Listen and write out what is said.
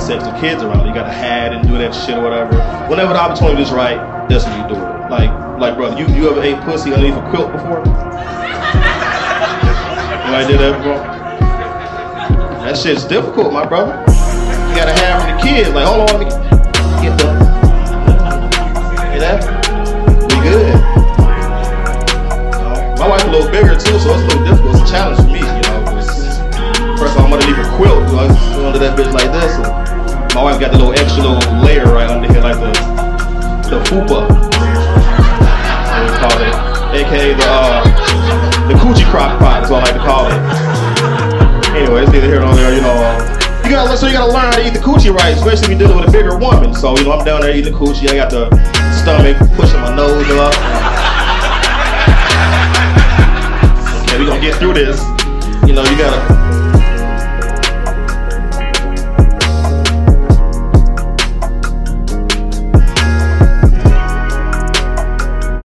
sex with kids around. You gotta hide and do that shit or whatever. Whenever the opportunity is right, that's when you do it. Like brother, you ever ate pussy underneath a quilt before? Anybody did that before? That shit's difficult, my brother. You gotta have for the kids. Like, hold on, let me get the. Hear that? We good. My wife's a little bigger too, so it's a little difficult. It's a challenge for me, you know. First of all, I'm underneath a quilt. So I go under that bitch like this. And my wife got the little extra little layer right under here, like the fupa. What we call it, aka the coochie crock pot. Is what I like to call it. Anyway, it's neither here nor there. You know, you gotta learn how to eat the coochie right, especially if you're dealing with a bigger woman. So you know, I'm down there eating the coochie. I got the stomach pushing my nose up. Okay, we gonna get through this. You know, you gotta